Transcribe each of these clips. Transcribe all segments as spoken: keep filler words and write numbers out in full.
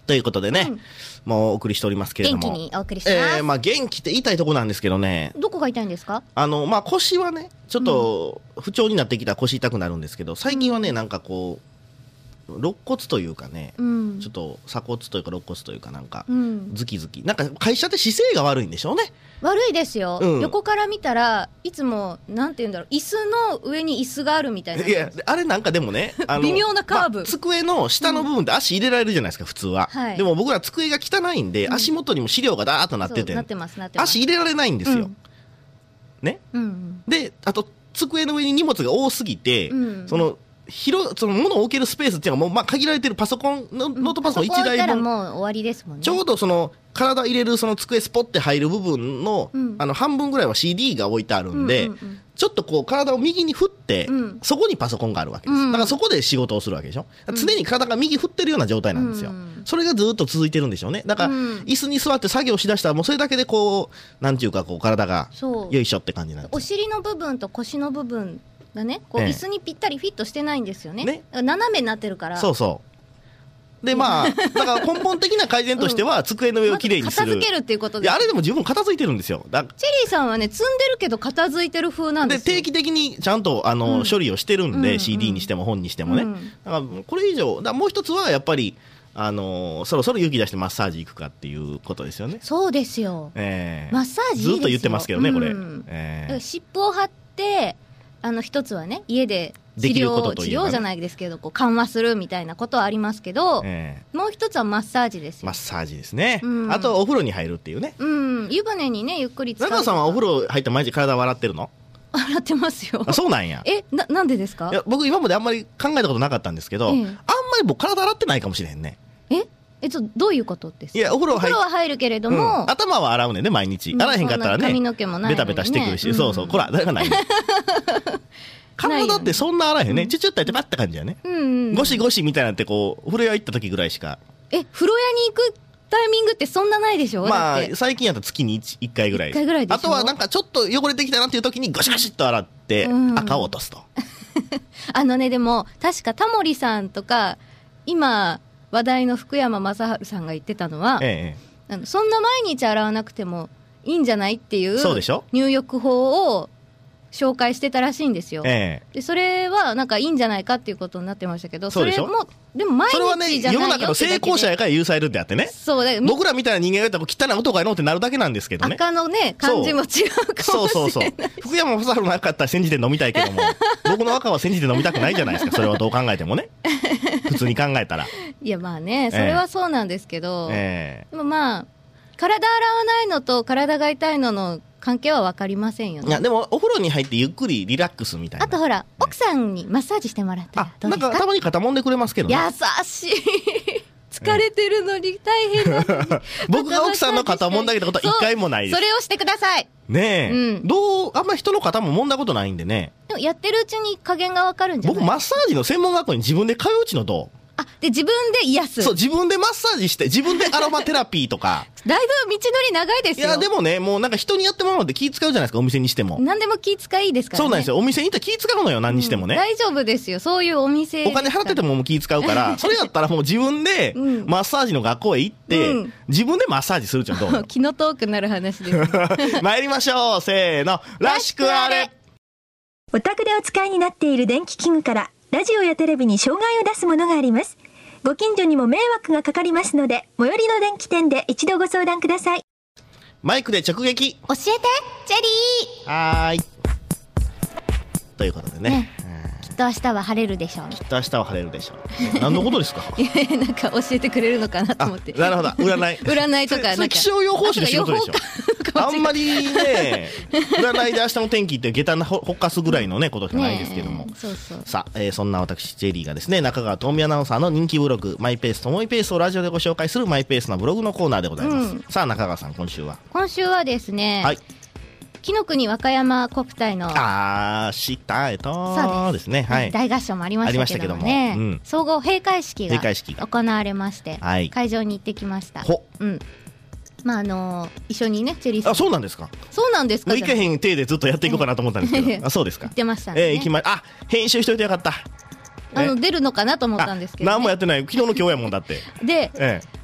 ということでね、うん、もうお送りしておりますけれども、 元気にお送りしてます。 えー、まあ元気って言いたいとこなんですけどね。 どこが痛いんですか？ あのまあ腰はねちょっと不調になってきたら腰痛くなるんですけど、最近はねなんかこう肋骨というかね、うん、ちょっと鎖骨というか肋骨というかなんか、うん、ズキズキなんか会社って姿勢が悪いんでしょうね。 悪いですよ、うん、横から見たらいつもなんて言うんだろう、椅子の上に椅子があるみたいな。 いやあれなんかでもねあの微妙なカーブ、まあ、 机の下の部分って足入れられるじゃないですか普通は、はい、でも僕ら机が汚いんで、うん、足元にも資料がダーッとなってて、 なってますなってます。 足入れられないんですよ、うん、ね、うん、であと机の上に荷物が多すぎて、うん、その広その物を置けるスペースっていうのはもうまあ限られてるパソコンのノートパソコンいちだいぶん、 うん、もう終わりですもんね。 ちょうどその体入れるその机スポッて入る部分 の,、うん、あの半分ぐらいは シーディー が置いてあるんで、うんうんうん、ちょっとこう体を右に振って、うん、そこにパソコンがあるわけです、うん、だからそこで仕事をするわけでしょ、うん、常に体が右振ってるような状態なんですよ、うん、それがずっと続いてるんでしょうね。だから、うん、椅子に座って作業しだしたらもうそれだけでこうなんていうかこう体がよいしょって感じなんですよ。 お尻の部分と腰の部分がねこう椅子にぴったりフィットしてないんですよね、ね、斜めになってるから。 そうそうでまあだから根本的な改善としては机の上をきれいにする、 ま、片付けるっていうことで。 いやあれでも十分片付いてるんですよ。だチェリーさんはね積んでるけど片付いてる風なんですよ。 で定期的にちゃんとあの、うん、処理をしてるんで、うん、シーディー にしても本にしてもね、うん、だからこれ以上だもう一つはやっぱりあのー、そろそろ勇気出してマッサージ行くかっていうことですよね。 そうですよ、えー、マッサージいいですよ。 ずっと言ってますけどね、うん、これ、 えー、湿布を貼ってあの一つはね家で治療、治療じゃないですけどこう緩和するみたいなことはありますけど、えー、もう一つはマッサージですよ。 マッサージですね、うん、あとお風呂に入るっていうね、 うん、湯船にねゆっくり使う。 中さんはお風呂入って毎日体洗ってるの？ 洗ってますよ。 あそうなんや。 え な, なんでですか？ いや僕今まであんまり考えたことなかったんですけど、えー、あんまり僕体洗ってないかもしれへんね。 ええっとどういうことですか？ いやお風呂 入, お風呂は入るけれども、 うん、頭は洗うねんね毎日。洗えへんかったらね髪の毛もないのにねベタベタしてくるし、うん、そうそうこら誰がないの体ってそんな洗えへんね、うん、チュチュッとやってバッて感じやね、うんうん、ゴシゴシみたいなってこう風呂屋行った時ぐらいしか。 え風呂屋に行くタイミングってそんなないでしょ？ まあ最近やったら月に 1, いっかいぐらい。いっかいぐらいでしょ。あとはなんかちょっと汚れてきたなっていう時にゴシゴシっと洗って、うん、赤を落とすとあのねでも確かタモリさんとか今話題の福山雅治さんが言ってたのは、ええ、あのそんな毎日洗わなくてもいいんじゃないっていう入浴法を紹介してたらしいんですよ、ええ、でそれはなんかいいんじゃないかっていうことになってましたけど、それもでも毎日じゃないよってだけで。それはね世の中の成功者やから許されるってあってね。そうだ僕らみたいな人間がやったら汚い男がいのってなるだけなんですけどね。赤のね感じも違うかもしれない。そうそうそう福山雅治なかったら煎じて飲みたいけども僕の赤は煎じて飲みたくないじゃないですか。それはどう考えてもね普通に考えたらいやまあねそれはそうなんですけど、えー、でもまあ体洗わないのと体が痛いのの関係は分かりませんよね。 いやでもお風呂に入ってゆっくりリラックスみたいな。 あとほら奥さんにマッサージしてもらったらどうですか？ なんかたまに肩揉んでくれますけどね。 優しい疲れてるのに大変なのに僕が奥さんの肩揉んだけたことは一回もないです。 それをしてくださいねえ、うん、どうあんま人の肩も揉んだことないんでね。 でもやってるうちに加減が分かるんじゃないですか？ 僕マッサージの専門学校に自分で通うちのどう？ あで自分で癒す。 そう自分でマッサージして自分でアロマテラピーとかだいぶ道のり長いですよ。 いやでもねもうなんか人にやってもらうのって気使うじゃないですか。お店にしても何でも気使いですからね。 そうなんですよ。お店に行ったら気使うのよ何にしてもね、 うん、大丈夫ですよそういうお店お金払っててももう気使うからそれやったらもう自分でマッサージの学校へ行って、うん、自分でマッサージするじゃん。どう気の遠くなる話です、ね、 参りましょうせーのらしくあれ。 お宅でお使いになっている電気器具からラジオやテレビに障害を出すものがあります。ご近所にも迷惑がかかりますので最寄りの電気店で一度ご相談ください。 マイクで直撃教えてジェリー。はーいということでね、ねきっと明日は晴れるでしょうね。 きっと明日は晴れるでしょう何のことですかいやなんか教えてくれるのかなと思って。 なるほど占い占いとかなんか気象予報士の仕事でしょあんまりね占いで明日の天気って下駄なほっかすぐらいのねことじゃないですけども、ね、そうそうさあ、えー、そんな私ジェリーがですね中川智美アナウンサーの人気ブログマイペースともいペースをラジオでご紹介するマイペースなブログのコーナーでございます、うん、さあ中川さん今週は今週はですね、はい、紀の国和歌山国体のあーしたえとですね、はい、 大合唱もありましたけどもね、うん、総合閉会式が行われまして、はい、会場に行ってきました。ほ、うんまああのー、一緒にねチェリーさん。 あそうなんですか。 そうなんですか。 もう行けへん手でずっとやっていこうかなと思ったんですけどあそうですか。 言ってましたね、 えー、行きまあ編集しといてよかった。 あの出るのかなと思ったんですけど、ね、 何もやってない昨日の今日やもんだってで、ええ、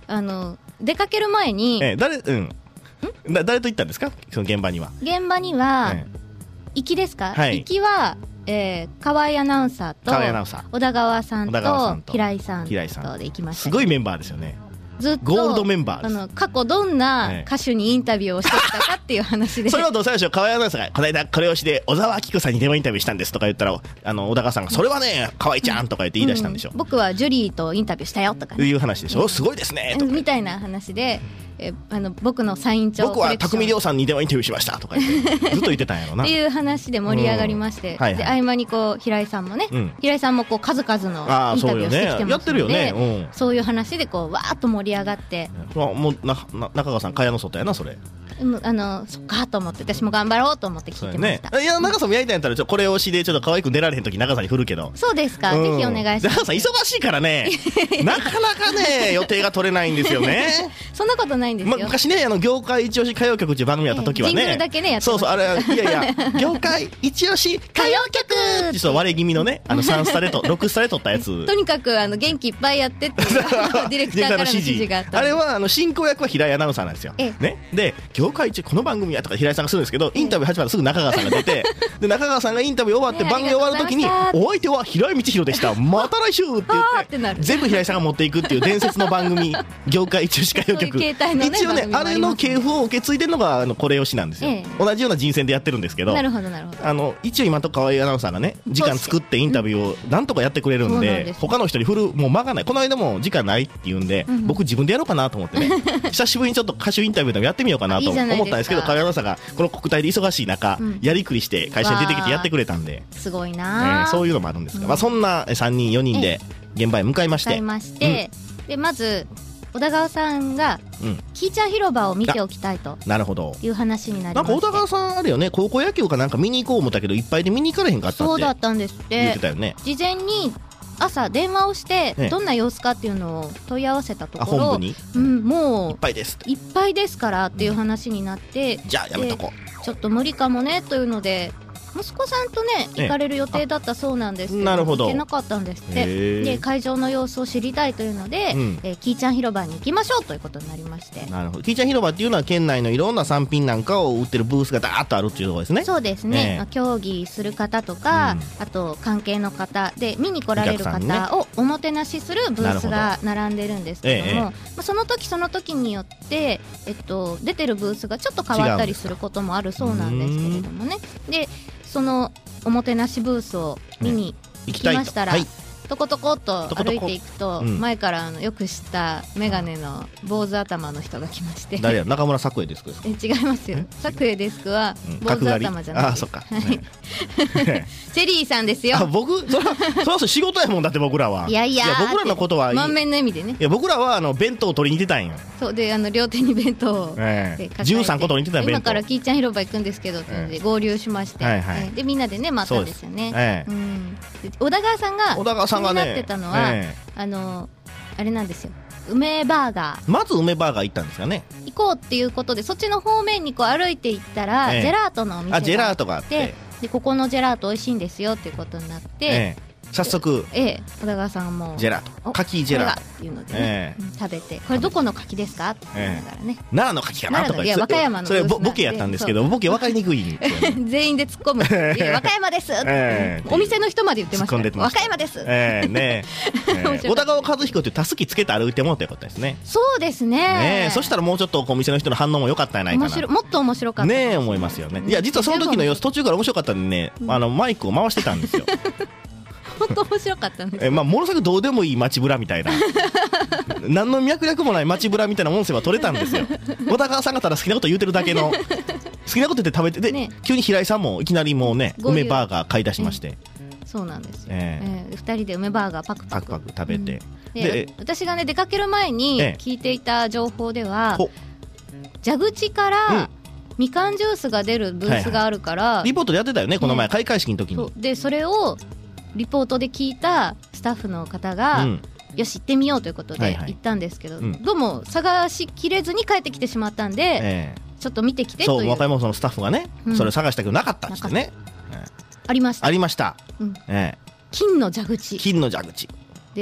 あの出かける前に、 ええ、誰うんだ誰と行ったんですか、その現場には。 現場には、ええ、行きですか、はい、行きは、えー、河合アナウンサーと小田川さんと平井さんとで行きました、ね、 すごいメンバーですよね。 ずっとゴールドメンバーです。 あの過去どんな歌手にインタビューをしてきたかっていう話で、 それはどうせでしょう。河合アナウンサーがこの間これをして小沢明子さんに電話インタビューしたんですとか言ったら、あの小田川さんがそれはね河合ちゃんとか言って言い出したんでしょ、うん、 僕はジュリーとインタビューしたよとか、ね、 いう話でしょ、うん、すごいですねとかみたいな話で、えあの僕のサイン帳僕は匠亮さんに電話インタビューしましたとか言ってずっと言ってたんやろなっていう話で盛り上がりまして、うんはいはい、で合間にこう平井さんもね、うん、平井さんもこう数々のインタビューをしてきてますので、そうよね、やってるよね、うん、そういう話でこうわーっと盛り上がって、 もうなな中川さん蚊帳の外やなそれ。 あのそっかと思って私も頑張ろうと思って聞いてました、 ね、いや中川さんもやりたいんやったらちょこれをしでちょっと可愛く出られへん時中川さんに振るけど。 そうですか、うん、ぜひお願いします。 中川さん忙しいからねなかなかね予定が取れないんですよねそんなことないんですよ、ま、 昔ねあの業界一押し歌謡曲っていう番組やった時はね、 ジングルだけねやってました。 そうそうあれいやいや業界一押し歌謡曲ってそう割れ気味のねあのさんスタでとろくスタで撮ったやつとにかくあの元気いっぱいやってっていうディレクターからの指示があったあれはあの進行役は平井アナウンサーなんですよ、ね、で業界一この番組やとか平井さんがするんですけど、インタビュー始まったらすぐ中川さんが出てで中川さんがインタビュー終わって番組終わるときにお相手は平井道弘でしたまた来週って言って全部平井さんが持っていくっていう伝説の番組業界一押し歌謡曲、一応ねあれの系譜を受け継いでるのがあのこれ推しなんですよ、同じような人選でやってるんですけど、 なるほどなるほど、 あの一応今と河合アナウンサーがね時間作ってインタビューをなんとかやってくれるんで、他の人に振るもう間がない。この間も時間ないって言うんで僕自分でやろうかなと思ってね久しぶりにちょっと歌手インタビューでもやってみようかなと思ったんですけど、河合アナウンサーがこの国体で忙しい中、うん、やりくりして会社に出てきてやってくれたんで、 すごいな、 ね、そういうのもあるんですが、うんまあ、そんなさんにんよにんで現場へ向かいまして、 向かいまして、うん、でまず小田川さんが、うん、キーちゃん広場を見ておきたいとなるほどいう話になりまして、 なんか小田川さんあれよね高校野球かなんか見に行こう思ったけどいっぱいで見に行かれへんかったってそうだったんですって言ってたよね。 事前に朝電話をしてどんな様子かっていうのを問い合わせたところ、 本部に、 うん、もういっぱいですいっぱいですからっていう話になって、 うん、じゃあやめとこうちょっと無理かもねというので息子さんとね行かれる予定だったそうなんですけど、 なるほど行けなかったんですって。で会場の様子を知りたいというので、うんえー、キーちゃん広場に行きましょうということになりまして。 なるほど。キーちゃん広場っていうのは県内のいろんな産品なんかを売ってるブースがダーッとあるっていうところですね。 そうですね、えーまあ、競技する方とか、うん、あと関係の方で見に来られる方をおもてなしするブースが並んでるんですけども、えーまあ、その時その時によって、えっと、出てるブースがちょっと変わったりすることもあるそうなんですけれどもね。でそのおもてなしブースを見に行きましたら、うんはい、トコトコっと歩いていくと、うん、前からあのよく知ったメガネの坊主頭の人が来まして、 誰や中村作栄デスクですか。 え違いますよ。作栄デスクは坊主頭じゃない、うん、 あそっか、はい、 チェリーさんですよ。 あ僕そらそら仕事やもんだって僕らはいやいやいや僕らのことはいい満面の意味でね。 いや僕らはあの弁当を取りに出たんよ。 そうであの両手に弁当を、 えー、じゅうさんこ取りに出たん弁当。 今からキーちゃん広場行くんですけどっていうので合流しまして、はいはい、でみんなでね待ったんですよね、えーうん、で小田川さんが小田川さんがね気になってたのは、えー、あのあれなんですよ、梅バーガー。 まず梅バーガー行ったんですかね。 行こうっていうことでそっちの方面にこう歩いていったら、えー、ジェラートのお店があって、 あジェラートがあってでここのジェラート美味しいんですよっていうことになって、 えー早速、 ええ、小田川さんもジェラート柿ジェラートっていうので、ねえー、食べてこれどこの柿ですかって言いながらね、 えー、奈良の柿かなとかいや和歌山のそれボケやったんですけどボケ分かりにくい、ね、 全員で突っ込むいや和歌山ですって、えー、お店の人まで言ってました、ね、和歌山です、 えーねえー、小田川和彦ってたすきつけて歩いてもらったらよかったですね。 そうです ね, ねそしたらもうちょっとお店の人の反応も良かったんじゃないかな。 面白もっと面白かったねえ思いますよね。いや実はその時の様子途中から面白かったんでね、うん、あのマイクを回してたんですよ本当面白かったんです。 え、まあ、ものすごくどうでもいい街ブラみたいな何の脈絡もない街ブラみたいな音声は取れたんですよ。小田川さんがただ好きなこと言ってるだけの好きなこと言って食べてで、ね、急に平井さんもいきなりもうね梅バーガー買い出しまして、ね、 そうなんですよ、えーえー、ふたりで梅バーガーパクパクパクパク食べて、 うん、でで私がね出かける前に聞いていた情報では、えー、蛇口から、うんみかんジュースが出るブースがあるから、はいはい、 リポートでやってたよねこの前、ね、開会式の時に。 そうでそれをリポートで聞いたスタッフの方が、うん、よし行ってみようということで行ったんですけど、はいはい、どうも探しきれずに帰ってきてしまったんで、えー、ちょっと見てきてという。 そう和歌山放送のスタッフがね、うん、それを探したけどなかったっつってね、 えー、ありましたありました、 うんえー、金の蛇口金の蛇口で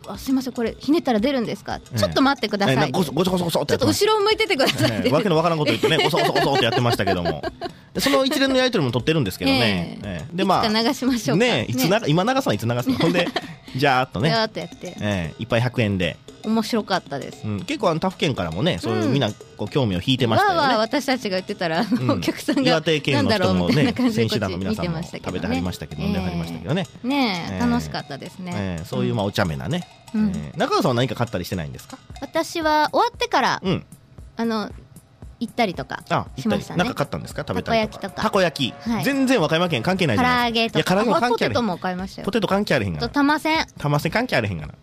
あすいませんこれひねったら出るんですか、えー、ちょっと待ってください、えー、 ごそごそごそごそってちょっと後ろを向いててください、 えー、わけのわからんこと言ってねごそごそごそってやってましたけどもその一連のやり取りも撮ってるんですけどね、 えーえー、でまあいつか流しましょうかねいつな、ね、今流すのいつ流すのほんでじゃーっとねじゃーっとやって、 えー、いっぱいひゃくえんで面白かったです、 うん、結構あの他府県からもねそういう、うん、みんなこう興味を引いてましたよね。 わーわー私たちが言ってたら、うん、お客さんが岩手県の人もね選手団の皆さんもね食べてはりましたけど飲んではりましたけどね、 えー、ねえ、えー、楽しかったですね、 えー、そういうまあお茶目なね、うんえー、中川さんは何か買ったりしてないんですか？ 私は終わってから、 うん、 あの行ったりとかしましたね。 何か買ったんですか？食べたりとか。 たこ焼きとか。たこ焼き、はい、全然和歌山県関係ないじゃないですか。 唐揚げとか。 いや唐揚げも関係ある。 ポテトも買いましたよ。 ポテト関係あるへんがな。 と玉せん。 玉せん関係あるへんがな。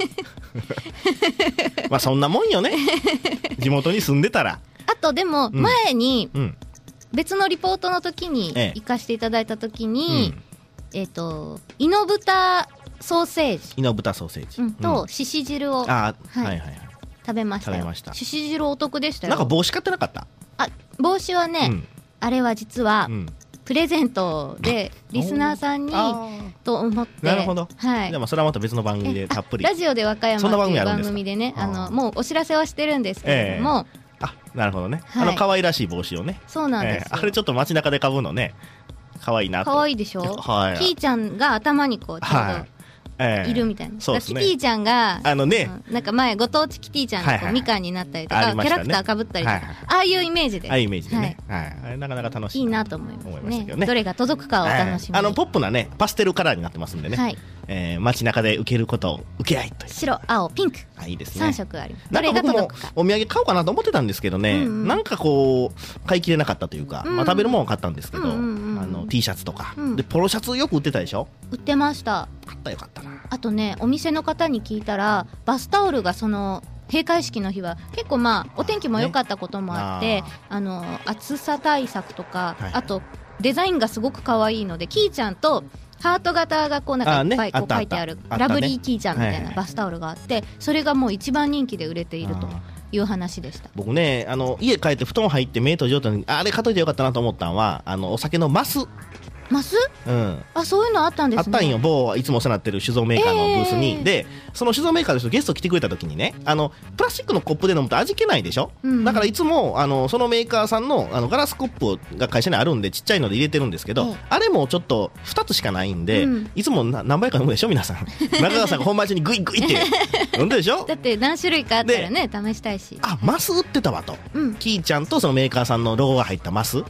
まあそんなもんよね。地元に住んでたら。 あとでも前に別のリポートの時に行かせていただいた時に、えっ、うん、えー、とイノブタソーセージ。 イノブタソーセージ。 うん、としし汁を。 あ、はい、はいはいはい。 食べましたよ。しし汁お得でしたよ。 なんか帽子買ってなかった？ あ、帽子はね、うん、あれは実は、うん、プレゼントでリスナーさんにと思って。 なるほど、 はい、 でもそれはまた別の番組でたっぷりラジオで和歌山っていう番組でね、あのもうお知らせはしてるんですけれども、 えー、あ、なるほどね、はい、あの可愛らしい帽子をね、 そうなんです、 えー、あれちょっと街中でかぶるのね可愛いなと。 可愛いでしょ、はい、キーちゃんが頭にこうちょうど、はい、えー、いるみたいな、そうですね、キティちゃんがあの、ね、 うん、なんか前ご当地キティちゃんがこう、はいはい、みかんになったりとか、ね、キャラクターかぶったりとか、はいはい、ああいうイメージです。 ああいうイメージでね、はいはい、なかなか楽しいいいなと思います ね, ねどれが届くかをお楽しみに、 あのポップなねパステルカラーになってますんでね、はい、えー、街中で受けることを受け合いという白青ピンク、 あ、いいですね、 さん色あります。どれが届くか。 お土産買おうかなと思ってたんですけどね、うんうん、なんかこう買い切れなかったというか、うんうん、まあ、食べるものを買ったんですけど、うんうんうん、あの T シャツとか、うん、でポロシャツよく売ってたでしょ。 売ってました。 買ったよかったな。 あとねお店の方に聞いたらバスタオルがその閉会式の日は結構まあお天気も良かったこともあって、ね、あの暑さ対策とか、はい、あとデザインがすごく可愛いので、キーちゃんとハート型がこうなんかいっぱいこう書いてあるラブリーキーちゃんみたいなバスタオルがあって、それがもう一番人気で売れているという話でした。 僕ね、あの家帰って布団入って目閉じようとあれ買っといてよかったなと思ったのは、あのお酒のマスマス、 うん、 あ、そういうのあったんですね。 あったんよ、某いつもお世話になってる酒造メーカーのブースに、えー、でその酒造メーカーの人ゲスト来てくれた時にね、あのプラスチックのコップで飲むと味気ないでしょ、うん、だからいつもあのそのメーカーさん の, あのガラスコップが会社にあるんでちっちゃいので入れてるんですけど、えー、あれもちょっとふたつしかないんで、うん、いつも何杯か飲むでしょ皆さん中川さんが本番中にグイグイって飲んでるでしょだって何種類かあったらね試したいし、 あ、マス売ってたわと、うん、キーちゃんとそのメーカーさんのロゴが入ったマス、うん、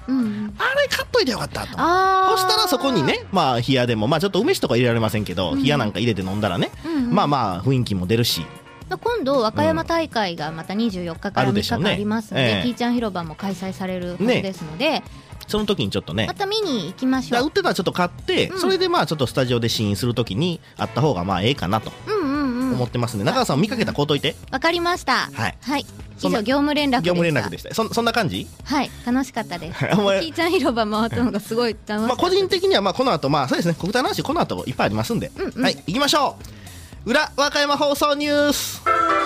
あれ買っといてよかったと。そしたらそこにね、まあ冷やでも、まあちょっと梅酒とか入れられませんけど、うん、冷やなんか入れて飲んだらね、うんうん、まあまあ雰囲気も出るし、 今度和歌山大会がまたにじゅうよっかからみっかかんありますので、ね、えー、キーちゃん広場も開催されるはずですので、ね、 その時にちょっとねまた見に行きましょう。 売ってたらちょっと買って、うん、それでまあちょっとスタジオで試飲する時にあった方がまあええかなと思ってますんで、中川さん見かけたら買うといて。 わかりました。 はい、 はい、以上業務連絡でした。 業務連絡でした。 そ, そんな感じ。 はい、楽しかったですキーちゃん広場回ったのがすごい楽しかった、 まあ、個人的にはまあこの後、まあそうですね、国体の話この後いっぱいありますんで、うんうん、はい、行きましょう。裏和歌山放送ニュース。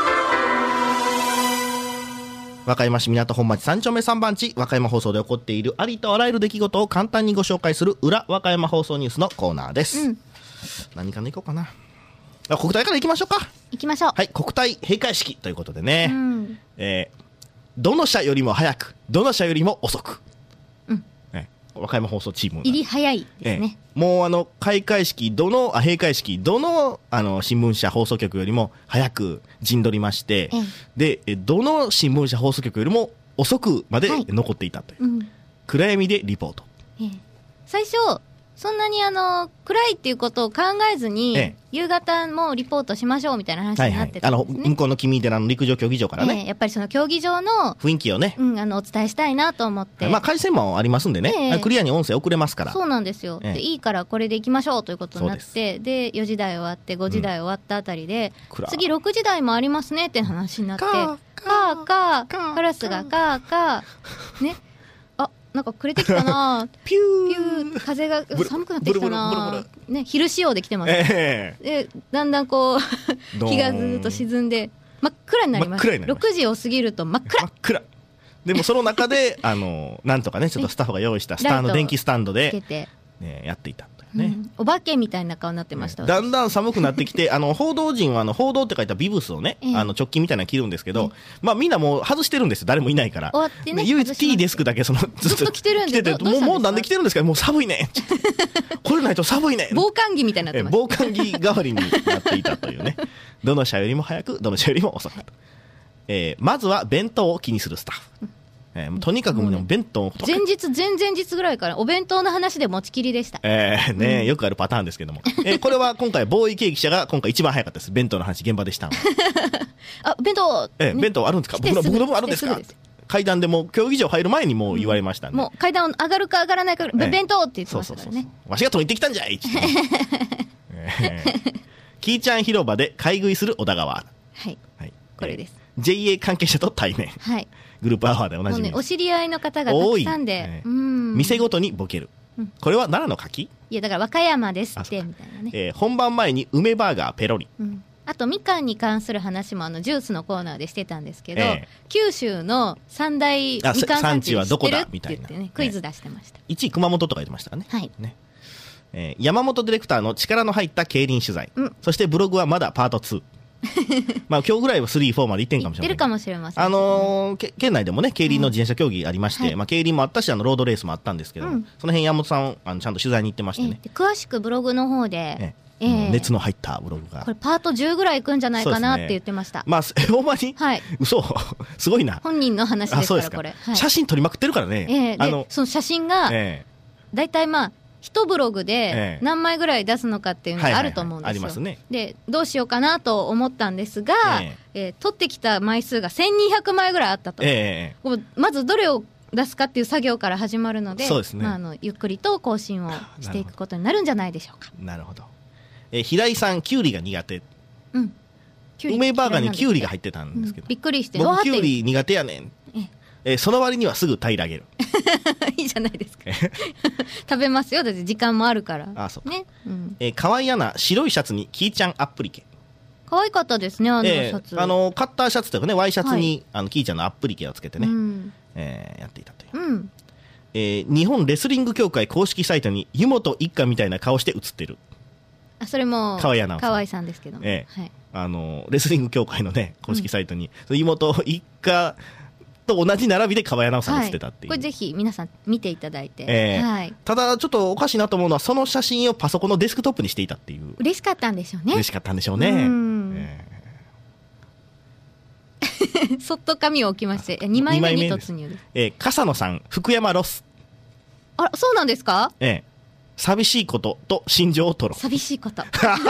和歌山市港本町さん丁目さん番地、和歌山放送で起こっているありとあらゆる出来事を簡単にご紹介する裏和歌山放送ニュースのコーナーです、うん、何からいこうかな。国体からいきましょうか。 いきましょう。 はい、国体閉会式ということでね、うん、えー、どの社よりも早くどの社よりも遅く、うん、ね、和歌山放送チーム入り早いですね、 えー、もうあの開会式どのあ閉会式どのあの新聞社放送局よりも早く陣取りまして、えー、でどの新聞社放送局よりも遅くまで残っていたという、はい、うん、暗闇でリポート、 えー、最初そんなにあの暗いっていうことを考えずに、ええ、夕方もリポートしましょうみたいな話になってたんですね、はいはい、あの向こうの君寺の陸上競技場からね、ええ、やっぱりその競技場の雰囲気をね、 うん、あのお伝えしたいなと思って、 まあ、回線もありますんでね、ええ、クリアに音声送れますから。 そうなんですよ、ええ、でいいからこれでいきましょうということになって、でよじ台終わってごじ台終わったあたりで、うん、次ろくじ台もありますねって話になって、カーカーカーカラスがカーカーね、なんか暮れてきたなピューピュー風が寒くなってきたなね、昼仕様で来てます、えー、でだんだんこう日がずっと沈んで真っ暗になります。ろくじを過ぎると真っ暗真っ暗でもその中であのなんとかねちょっとスタッフが用意したスターの電気スタンドでね、やっていたというね、 うん、お化けみたいな顔になってました、 ね、だんだん寒くなってきてあの報道陣はあの報道って書いたビブスをね、ええ、あの直近みたいなの着るんですけど、ええ、まあ、みんなもう外してるんですよ、誰もいないから。 終わってね、 唯一 T デスクだけそのずっと着てるんで、 てもうもうなんで着てるんですか、もう寒いねこれないと寒いね防寒着みたいになってました。 防寒着代わりになっていたというねどの社よりも早くどの社よりも遅くと、はい、えー、まずは弁当を気にするスタッフ、うん、えー、とにかくもう弁当を前日前々日ぐらいからお弁当の話で持ちきりでした、 えーね、うん、よくあるパターンですけども、えー、これは今回ボーイケーキ記者が今回一番早かったです。弁当の話現場でしたあ、弁当、 えーね、弁当あるんですか、僕の僕の分あるんですか、階段でも競技場入る前にもう言われましたんで、 うん、もう階段上がるか上がらないか、えー、弁当って言ってましたからね。そうそうそうそう、 わしが取りに行ってきたんじゃいえー、キーちゃん広場で買い食いする小田川。 はい、はい、これです、 えー、ジェイエー 関係者と対面、 はい、 グループアワーでおなじみ、 ね、お知り合いの方がたくさんで、 えー、うん、店ごとにボケる、うん、これは奈良の柿、 いやだから和歌山ですってみたいなね、 えー、本番前に梅バーガーペロリ、うん、 あとみかんに関する話もあのジュースのコーナーでしてたんですけど、えー、九州の三大みかん産地はどこだって言ってね、クイズ出してました。 いちい熊本とか言ってましたからね、 はいね、えー、山本ディレクターの力の入った競輪取材、うん、そしてブログはまだパートツーまあ今日ぐらいはスリー、フォーまで行ってんかもしれない。 行ってるかもしれません、ね、 あのー、県内でもね競輪の自転車競技ありまして、うん、はい、まあ、競輪もあったしあのロードレースもあったんですけど、うん、その辺山本さんあのちゃんと取材に行ってましてね、 えー、詳しくブログの方で、えええー、熱の入ったブログがこれパートじゅうぐらいいくんじゃないかなって言ってました、ね、 まあほんまに、 はい、 嘘すごいな、 本人の話ですからこれ、 はい、写真撮りまくってるからね、 えー、あのその写真が、えー、だいたいまあ一ブログで何枚ぐらい出すのかっていうのがあると思うんですよ。でどうしようかなと思ったんですが、えーえー、取ってきた枚数がせんにひゃくまいぐらいあったと、えー、まずどれを出すかっていう作業から始まるので、そうですね、まあ、あのゆっくりと更新をしていくことになるんじゃないでしょうか。 なるほど、えー、平井さんキュウリが苦手、うん、梅バーガーにキュウリが入ってたんですけど、うん、 びっくりして僕キュウリ苦手やねん、ええー、その割にはすぐ平らげるいいじゃないですか食べますよ、だって時間もあるから。 ああそうか、ね、うん、えー、河合アナ白いシャツにキーちゃんアップリケ、 可愛かったですねあのシャツ、 えー、あのカッターシャツというかねワイシャツに、はい、あのキーちゃんのアップリケをつけてね、うん、えー、やっていたという、うん、えー、日本レスリング協会公式サイトに湯本一家みたいな顔して写ってる、 あそれも河合アナ河合さんですけども、 えーはい、あのレスリング協会のね公式サイトに、うん、湯本一家と同じ並びで河合アナウンサーが写ってたっていう、 はい、これぜひ皆さん見ていただいて、 えーはい、 ただちょっとおかしいなと思うのはその写真をパソコンのデスクトップにしていたっていう。 嬉しかったんでしょうね。 嬉しかったんでしょうね、うん、 えー、そっと紙を置きましてにまいめに突入です。 えー、笠野さん福山ロス、 あらそうなんですか、 えー、寂しいことと心情を吐露。 寂しいこと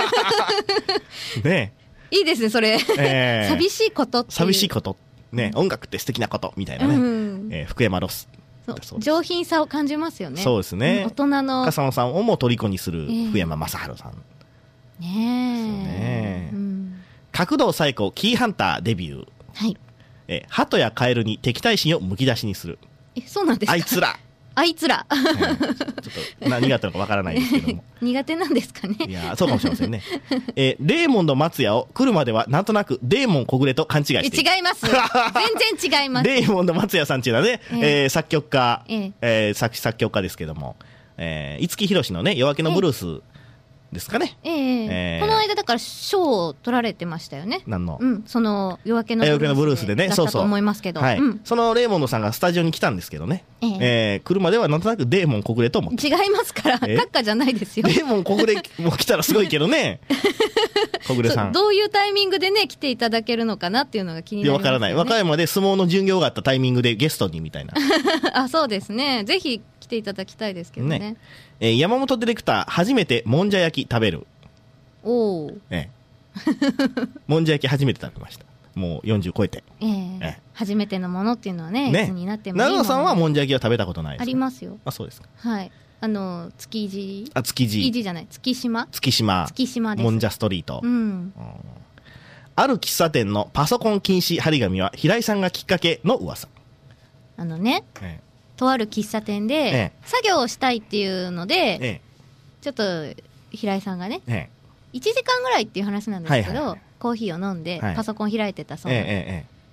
ねいいですねそれ、えー、寂しいことっていう寂しいことね、音楽って素敵なことみたいなね、うん、えー、福山ロス、 そう上品さを感じますよね。 そうですね、 うん、大人の笠野さんをも虜にする福山雅治さん、 えー、ねえ、うん、 角堂冴子キーハンターデビュー、はい、えー、鳩やカエルに敵対心をむき出しにする。 えそうなんですか。 あいつらあいつら、 えー、ちょっと何があったのかわからないですけども苦手なんですかね。 いやそうかもしれませんね、えー、レーモンド松也を来るまではなんとなくデーモン小暮と勘違いしている。 違います全然違います。 レーモンド松也さんっていうのはね、えーえー、作曲家、えーえー、作, 作曲家ですけども、えー、五木ひろしのね夜明けのブルースですかね、 えーえー、この間だから賞を取られてましたよね。 何の、 うん、その夜明けのブルースでだったと思いますけど、 はい、うん、そのレーモンドさんがスタジオに来たんですけどね、えーえー、来るまではなんとなくデーモン小暮と思って違いますから閣下じゃないですよ。 デーモン小暮も来たらすごいけどね小暮さんどういうタイミングでね来ていただけるのかなっていうのが気になりますよね。 いや分からない。和歌山で相撲の巡業があったタイミングでゲストにみたいなあそうですね、ぜひ来ていただきたいですけどね。 ね、えー、山本ディレクター初めてもんじゃ焼き食べる。 おー、 ええ、もんじゃ焼き初めて食べました。もうよんじゅう超えて、 えーええ、初めてのものっていうのはね、ね、いつになってもいいもの。 長野さんはもんじゃ焼きは食べたことないですか。 ありますよ。 あそうですか。 はい、あの築地あ築地築地じゃない月島月島月島です。 もんじゃストリート、 うんうん、 ある喫茶店のパソコン禁止張り紙は平井さんがきっかけの噂。 あのね、ええ、とある喫茶店で、ええ、作業をしたいっていうので、ええ、ちょっと平井さんがね、ええいちじかんぐらいっていう話なんですけど、はいはいはい、コーヒーを飲んで、はい、パソコン開いてたそうなんです、ええ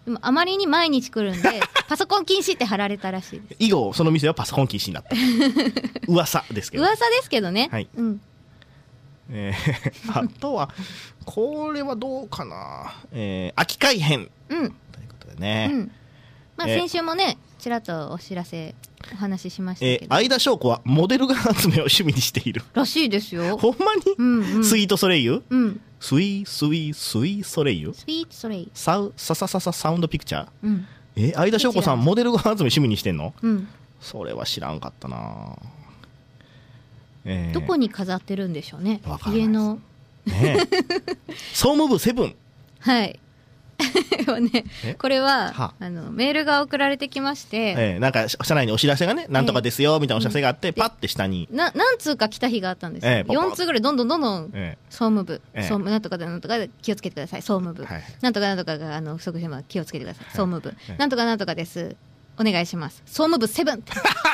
でもあまりに毎日来るんでパソコン禁止って貼られたらしいです。 以後その店はパソコン禁止になった噂ですけど。 噂ですけどね。 はい、 うん、 えー、あとはこれはどうかな、えー、秋改編、 うん、 ということでね、うん、 まあ、先週もねちらっとお知らせお話ししましたけど、 えー、相田翔子はモデルガン集めを趣味にしているらしいですよ。 ほんまに、うんうん、スイートソレイユ、 うん、 スイースイースイーソレイユ、 スイートソレイユ、 サウサササササウンドピクチャー、 うん、 えー、相田翔子さんモデルガン集め趣味にしてんの、 うん、 それは知らんかったな、 えー、どこに飾ってるんでしょうね、 家のね総務部セブン、 はいね、これはあのメールが送られてきまして、ええ、なんか社内にお知らせがね、なんとかですよみたいなお知らせがあって、ええ、パッて下にな何通か来た日があったんですよ、ええ、よん通ぐらいどんどんどんどん、ええ、総務部、ええ、総務なんとかでなんとかで気をつけてください総務部、はい、なんとかなんとかがあの不足しても気をつけてください、はい、総務部、はい、なんとかなんとかですお願いします総務部セブン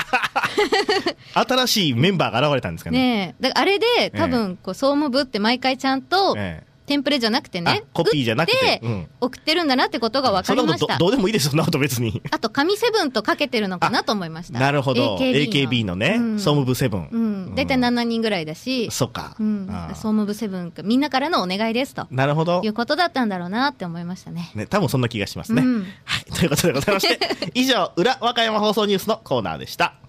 新しいメンバーが現れたんですかね。 ねえ、だからあれで多分こう総務部って毎回ちゃんと、ええ、テンプレじゃなくてね、 コピーじゃなくて、 うん、送ってるんだなってことが分かりました。 そんなこと ど, どうでもいいですよ、そんなこと別に。 あと紙セブンとかけてるのかなと思いました。 なるほど、 エーケービー の, のね、うん、総務部セブン、 うん、だいたいななにんぐらいだし、 そっか、 うん、総務部セブンみんなからのお願いですと、 なるほど、 いうことだったんだろうなって思いましたね。 ね、多分そんな気がしますね、うん、はい、ということでございまして以上裏和歌山放送ニュースのコーナーでした。